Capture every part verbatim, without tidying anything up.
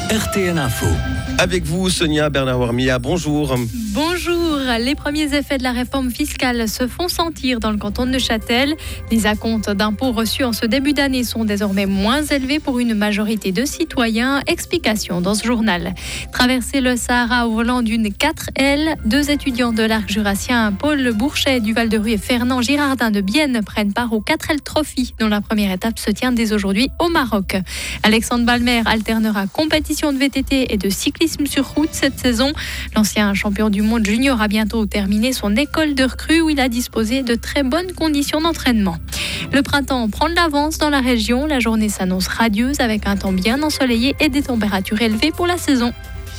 R T N Info. Avec vous, Sonia Bernard-Warmia, bonjour. Bonjour. Les premiers effets de la réforme fiscale se font sentir dans le canton de Neuchâtel. Les acomptes d'impôts reçus en ce début d'année sont désormais moins élevés pour une majorité de citoyens. Explication dans ce journal. Traverser le Sahara au volant d'une quatre L, deux étudiants de l'arc jurassien, Paul Bourchet du Val-de-Rue et Fernand Girardin de Bienne, prennent part au quatre L Trophy, dont la première étape se tient dès aujourd'hui au Maroc. Alexandre Balmer alternera compétition de V T T et de cyclisme sur route cette saison. L'ancien champion du monde junior a bientôt terminé son école de recrue où il a disposé de très bonnes conditions d'entraînement. Le printemps prend de l'avance dans la région. La journée s'annonce radieuse avec un temps bien ensoleillé et des températures élevées pour la saison.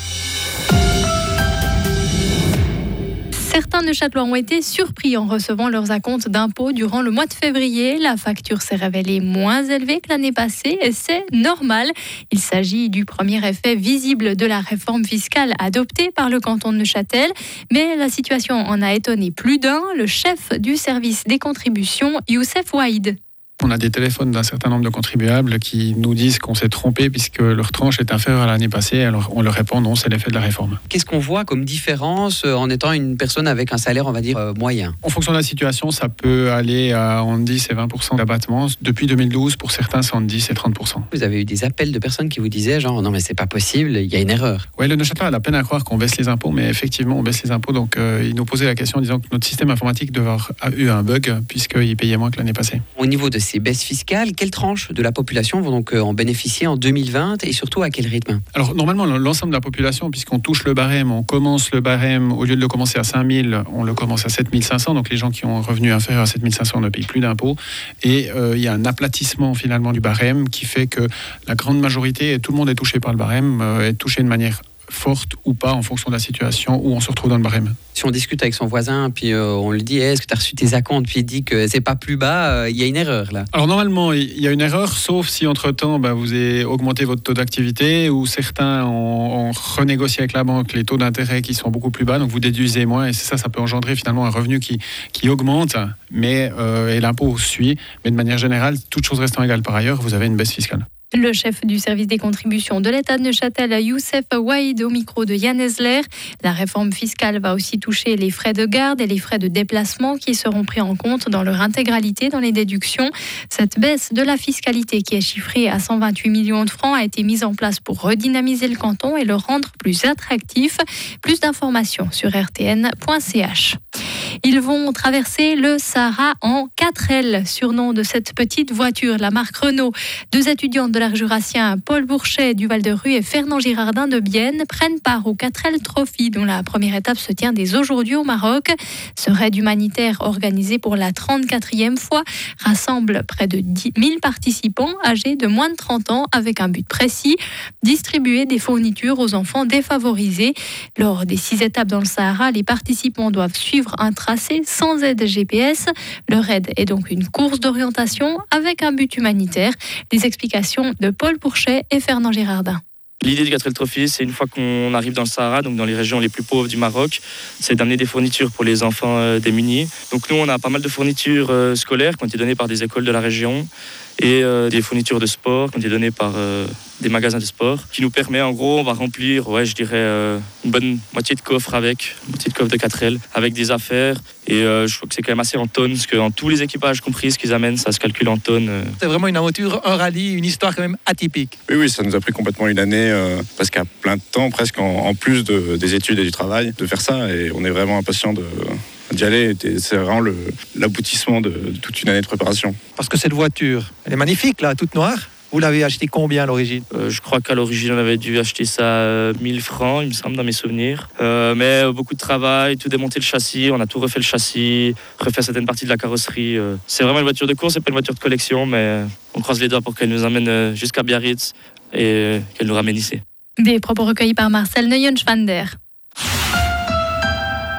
Certains Neuchâtelois ont été surpris en recevant leurs acomptes d'impôts durant le mois de février. La facture s'est révélée moins élevée que l'année passée et c'est normal. Il s'agit du premier effet visible de la réforme fiscale adoptée par le canton de Neuchâtel. Mais la situation en a étonné plus d'un, le chef du service des contributions, Youssef Waïd. On a des téléphones d'un certain nombre de contribuables qui nous disent qu'on s'est trompé puisque leur tranche est inférieure à l'année passée. Alors on leur répond non, c'est l'effet de la réforme. Qu'est-ce qu'on voit comme différence en étant une personne avec un salaire, on va dire, euh, moyen ? En fonction de la situation, ça peut aller à entre dix et vingt pour cent d'abattement. Depuis deux mille douze, pour certains, c'est entre dix et trente pour cent. Vous avez eu des appels de personnes qui vous disaient genre non mais c'est pas possible, il y a une erreur. Oui, le Neuchâtel a la peine à croire qu'on baisse les impôts, mais effectivement on baisse les impôts. Donc euh, ils nous posaient la question en disant que notre système informatique devait avoir eu un bug puisqu'il payait moins que l'année passée. Au niveau de ces baisses fiscales, quelle tranche de la population vont donc en bénéficier en deux mille vingt et surtout à quel rythme ? Alors normalement l'ensemble de la population, puisqu'on touche le barème, on commence le barème, au lieu de le commencer à cinq mille, on le commence à sept mille cinq cents, donc les gens qui ont un revenu inférieur à sept mille cinq cents ne payent plus d'impôts. Et euh, il y a un aplatissement finalement du barème qui fait que la grande majorité, et tout le monde est touché par le barème, euh, est touché de manière forte ou pas en fonction de la situation où on se retrouve dans le barème. Si on discute avec son voisin, puis euh, on lui dit hey, est-ce que tu as reçu tes acomptes, puis il dit que c'est pas plus bas, il euh, y a une erreur là. Alors normalement, il y a une erreur, sauf si entre-temps bah, vous avez augmenté votre taux d'activité ou certains ont, ont renégocié avec la banque les taux d'intérêt qui sont beaucoup plus bas, donc vous déduisez moins et c'est ça, ça peut engendrer finalement un revenu qui, qui augmente, mais euh, et l'impôt suit. Mais de manière générale, toutes choses restant égales par ailleurs, vous avez une baisse fiscale. Le chef du service des contributions de l'État de Neuchâtel, Youssef Waïd, au micro de Yann Esler. La réforme fiscale va aussi toucher les frais de garde et les frais de déplacement qui seront pris en compte dans leur intégralité dans les déductions. Cette baisse de la fiscalité qui est chiffrée à cent vingt-huit millions de francs a été mise en place pour redynamiser le canton et le rendre plus attractif. Plus d'informations sur r t n point c h. Ils vont traverser le Sahara en quatre L, surnom de cette petite voiture, la marque Renault. Deux étudiants de l'arc jurassien, Paul Bourchet du Val-de-Rue et Fernand Girardin de Bienne, prennent part au quatre L Trophy, dont la première étape se tient dès aujourd'hui au Maroc. Ce raid humanitaire organisé pour la trente-quatrième fois rassemble près de dix mille participants âgés de moins de trente ans avec un but précis, distribuer des fournitures aux enfants défavorisés. Lors des six étapes dans le Sahara, les participants doivent suivre un tracé sans aide G P S. Le raid est donc une course d'orientation avec un but humanitaire. Les explications de Paul Bourchet et Fernand Girardin. L'idée du quatre L Trophy, c'est une fois qu'on arrive dans le Sahara, donc dans les régions les plus pauvres du Maroc, c'est d'amener des fournitures pour les enfants euh, démunis. Donc nous, on a pas mal de fournitures euh, scolaires qui ont été données par des écoles de la région et euh, des fournitures de sport qui ont été données par euh, des magasins de sport, qui nous permet, en gros, on va remplir, ouais, je dirais, euh, une bonne moitié de coffre avec, une moitié de coffre de quatre L, avec des affaires. Et euh, je crois que c'est quand même assez en tonnes, parce que dans tous les équipages compris, ce qu'ils amènent, ça se calcule en tonnes. Euh. C'est vraiment une aventure, un rallye, une histoire quand même atypique. Oui, oui, ça nous a pris complètement une année, euh, presque à plein de temps, presque en, en plus de, des études et du travail, de faire ça. Et on est vraiment impatients de... d'y aller, c'est vraiment le, l'aboutissement de, de toute une année de préparation. Parce que cette voiture, elle est magnifique là, toute noire. Vous l'avez acheté combien à l'origine ? euh, Je crois qu'à l'origine, on avait dû acheter ça euh, mille francs, il me semble, dans mes souvenirs. Euh, mais euh, beaucoup de travail, tout démonter le châssis, on a tout refait le châssis, refait certaines parties de la carrosserie. Euh. C'est vraiment une voiture de course, c'est pas une voiture de collection, mais on croise les doigts pour qu'elle nous amène jusqu'à Biarritz et qu'elle nous ramène ici. Des propos recueillis par Marcel Neuenschwander.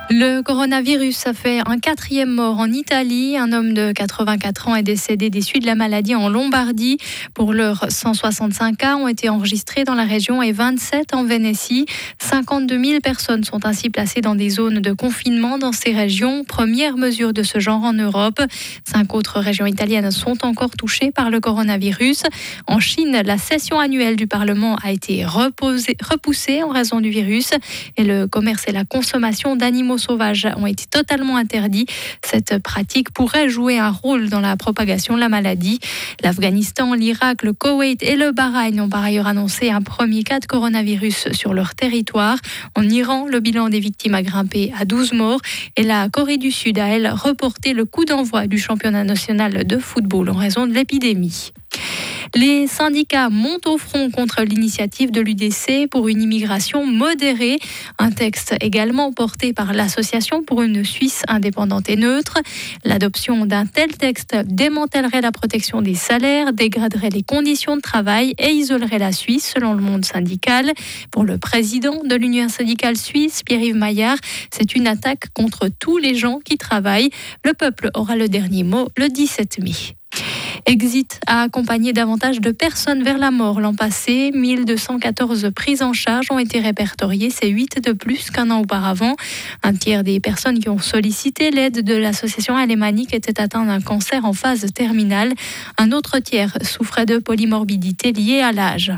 Le coronavirus a fait un quatrième mort en Italie. Un homme de quatre-vingt-quatre ans est décédé des suites de la maladie en Lombardie. Pour l'heure, cent soixante-cinq cas ont été enregistrés dans la région et vingt-sept en Vénétie. cinquante-deux mille personnes sont ainsi placées dans des zones de confinement dans ces régions. Première mesure de ce genre en Europe. Cinq autres régions italiennes sont encore touchées par le coronavirus. En Chine, la session annuelle du Parlement a été reposée, repoussée en raison du virus et le commerce et la consommation d'animaux sauvages ont été totalement interdits. Cette pratique pourrait jouer un rôle dans la propagation de la maladie. L'Afghanistan, l'Irak, le Koweït et le Bahreïn ont par ailleurs annoncé un premier cas de coronavirus sur leur territoire. En Iran, le bilan des victimes a grimpé à douze morts et la Corée du Sud a, elle, reporté le coup d'envoi du championnat national de football en raison de l'épidémie. Les syndicats montent au front contre l'initiative de l'U D C pour une immigration modérée. Un texte également porté par l'Association pour une Suisse indépendante et neutre. L'adoption d'un tel texte démantèlerait la protection des salaires, dégraderait les conditions de travail et isolerait la Suisse, selon le monde syndical. Pour le président de l'Union syndicale suisse, Pierre-Yves Maillard, c'est une attaque contre tous les gens qui travaillent. Le peuple aura le dernier mot le dix-sept mai. Exit a accompagné davantage de personnes vers la mort l'an passé. mille deux cent quatorze prises en charge ont été répertoriées, c'est huit de plus qu'un an auparavant. Un tiers des personnes qui ont sollicité l'aide de l'association alémanique étaient atteintes d'un cancer en phase terminale. Un autre tiers souffrait de polymorbidité liée à l'âge.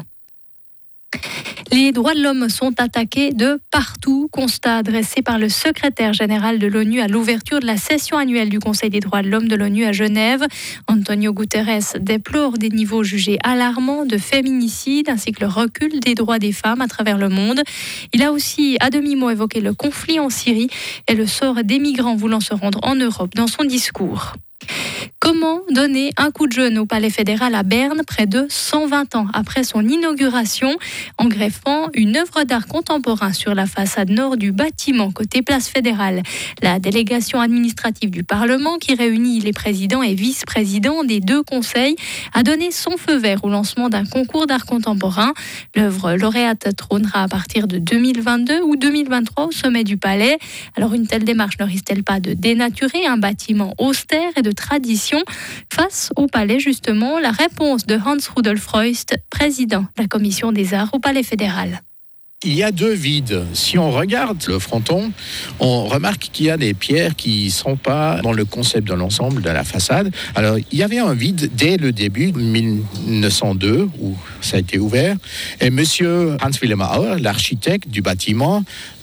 Les droits de l'homme sont attaqués de partout. Constat dressé par le secrétaire général de l'ONU à l'ouverture de la session annuelle du Conseil des droits de l'homme de l'ONU à Genève. Antonio Guterres déplore des niveaux jugés alarmants de féminicide ainsi que le recul des droits des femmes à travers le monde. Il a aussi à demi-mot évoqué le conflit en Syrie et le sort des migrants voulant se rendre en Europe dans son discours. Comment donner un coup de jeune au Palais fédéral à Berne près de cent vingt ans après son inauguration en greffant une œuvre d'art contemporain sur la façade nord du bâtiment côté place fédérale. La délégation administrative du Parlement qui réunit les présidents et vice-présidents des deux conseils a donné son feu vert au lancement d'un concours d'art contemporain. L'œuvre lauréate trônera à partir de deux mille vingt-deux ou deux mille vingt-trois au sommet du Palais. Alors une telle démarche ne risque-t-elle pas de dénaturer un bâtiment austère et de tradition face au Palais, justement? La réponse de Hans Rudolf Reust, président de la Commission des Arts au Palais fédéral. Il y a deux vides. Si on regarde le fronton, on remarque qu'il y a des pierres qui ne sont pas dans le concept de l'ensemble de la façade. Alors, il y avait un vide dès le début, mille neuf cent deux, où ça a été ouvert. Et monsieur Hans Willem Auer, l'architecte du bâtiment,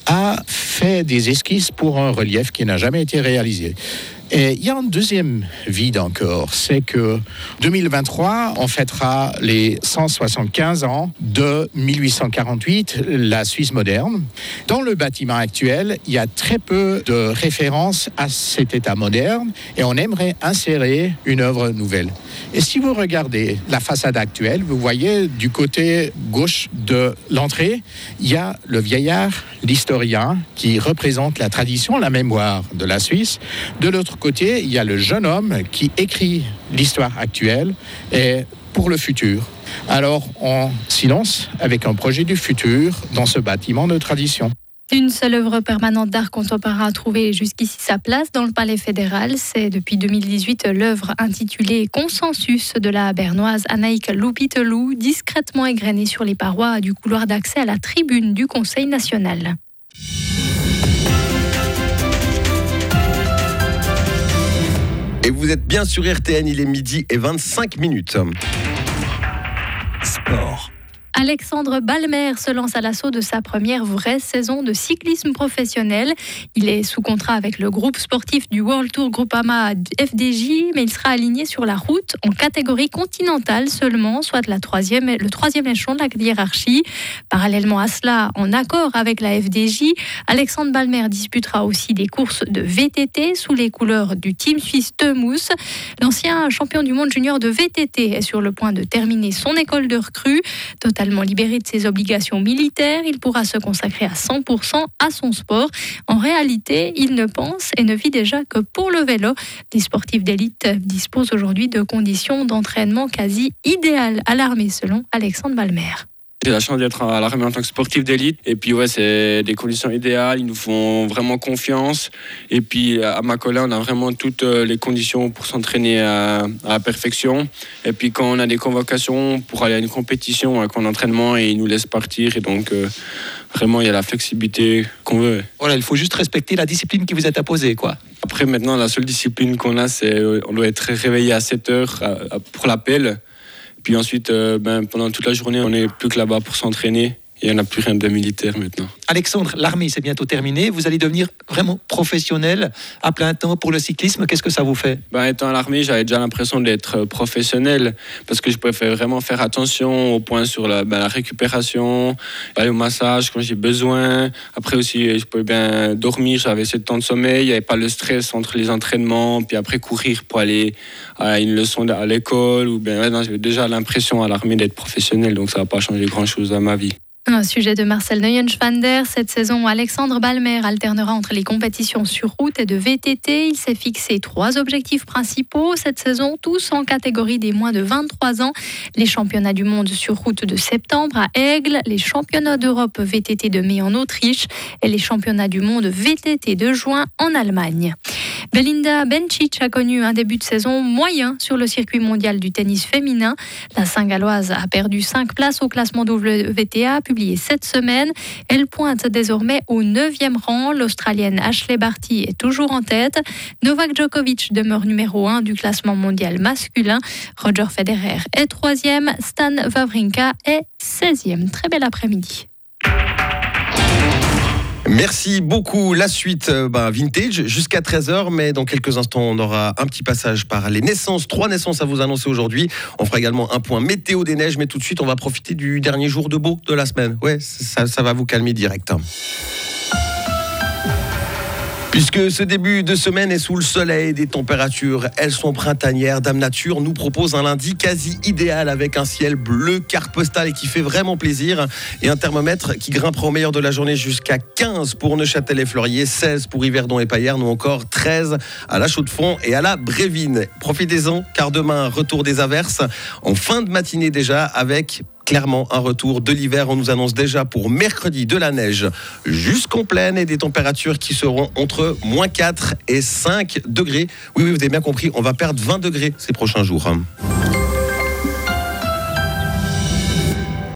a fait des esquisses pour un relief qui n'a jamais été réalisé. Et il y a un deuxième vide encore, c'est que deux mille vingt-trois, on fêtera les cent soixante-quinze ans de mille huit cent quarante-huit, la Suisse moderne. Dans le bâtiment actuel, il y a très peu de références à cet état moderne et on aimerait insérer une œuvre nouvelle. Et si vous regardez la façade actuelle, vous voyez du côté gauche de l'entrée, il y a le vieillard, l'historien, qui représente la tradition, la mémoire de la Suisse. De l'autre côté, il y a le jeune homme qui écrit l'histoire actuelle et pour le futur. Alors, on s'y lance avec un projet du futur dans ce bâtiment de tradition. Une seule œuvre permanente d'art contemporain a trouvé jusqu'ici sa place dans le Palais fédéral. C'est depuis deux mille dix-huit l'œuvre intitulée Consensus de la bernoise Anaïk Loupitelou, discrètement égrenée sur les parois du couloir d'accès à la tribune du Conseil national. Et vous êtes bien sur R T N, il est midi et vingt-cinq minutes. Sport. Alexandre Balmer se lance à l'assaut de sa première vraie saison de cyclisme professionnel. Il est sous contrat avec le groupe sportif du World Tour Groupama F D J, mais il sera aligné sur la route en catégorie continentale seulement, soit la troisième, le troisième échelon de la hiérarchie. Parallèlement à cela, en accord avec la F D J, Alexandre Balmer disputera aussi des courses de V T T sous les couleurs du team suisse Temus. L'ancien champion du monde junior de V T T est sur le point de terminer son école de recrue. Totalement libéré de ses obligations militaires, il pourra se consacrer à cent pour cent à son sport. En réalité, il ne pense et ne vit déjà que pour le vélo. Les sportifs d'élite disposent aujourd'hui de conditions d'entraînement quasi idéales à l'armée, selon Alexandre Balmer. J'ai la chance d'être à l'Armée en tant que sportif d'élite. Et puis ouais, c'est des conditions idéales, ils nous font vraiment confiance. Et puis à Macaulay, on a vraiment toutes les conditions pour s'entraîner à, à la perfection. Et puis quand on a des convocations pour aller à une compétition avec un entraînement, et ils nous laissent partir. Et donc euh, vraiment, il y a la flexibilité qu'on veut. Voilà, il faut juste respecter la discipline qui vous est imposée, quoi. Après, maintenant, la seule discipline qu'on a, c'est on doit être réveillé à sept heures pour l'appel. Puis ensuite, euh, ben, pendant toute la journée, on n'est plus que là-bas pour s'entraîner. Et il n'y en a plus rien de militaire maintenant. Alexandre, l'armée, c'est bientôt terminé. Vous allez devenir vraiment professionnel à plein temps pour le cyclisme. Qu'est-ce que ça vous fait ? Ben, étant à l'armée, j'avais déjà l'impression d'être professionnel parce que je pouvais vraiment faire attention au point sur la, ben, la récupération, aller au massage quand j'ai besoin. Après aussi, je pouvais bien dormir, j'avais assez de temps de sommeil. Il n'y avait pas le stress entre les entraînements, puis après courir pour aller à une leçon à l'école. Ou bien, ouais, non, j'avais déjà l'impression à l'armée d'être professionnel, donc ça n'a pas changé grand-chose à ma vie. Un sujet de Marcel Neuenschwander. Cette saison, Alexandre Balmer alternera entre les compétitions sur route et de V T T. Il s'est fixé trois objectifs principaux cette saison, tous en catégorie des moins de vingt-trois ans. Les championnats du monde sur route de septembre à Aigle, les championnats d'Europe V T T de mai en Autriche et les championnats du monde V T T de juin en Allemagne. Belinda Bencic a connu un début de saison moyen sur le circuit mondial du tennis féminin. La Saint-Galloise a perdu cinq places au classement W T A publié cette semaine. Elle pointe désormais au neuvième rang. L'Australienne Ashley Barty est toujours en tête. Novak Djokovic demeure numéro un du classement mondial masculin. Roger Federer est troisième. Stan Wawrinka est seizième. Très bel après-midi. Merci beaucoup. La suite, euh, bah, vintage, jusqu'à treize heures, mais dans quelques instants, on aura un petit passage par les naissances. Trois naissances à vous annoncer aujourd'hui. On fera également un point météo des neiges, mais tout de suite, on va profiter du dernier jour de beau de la semaine. Ouais, ça, ça va vous calmer direct. Puisque ce début de semaine est sous le soleil, des températures, elles sont printanières. Dame Nature nous propose un lundi quasi idéal avec un ciel bleu, carte postale et qui fait vraiment plaisir. Et un thermomètre qui grimpera au meilleur de la journée jusqu'à quinze pour Neuchâtel et Fleurier, seize pour Yverdon et Payerne ou encore treize à la Chaux-de-Fonds et à la Brévine. Profitez-en car demain, retour des averses en fin de matinée déjà avec clairement un retour de l'hiver. On nous annonce déjà pour mercredi de la neige jusqu'en plaine et des températures qui seront entre moins quatre et cinq degrés. Oui, oui, vous avez bien compris, on va perdre vingt degrés ces prochains jours.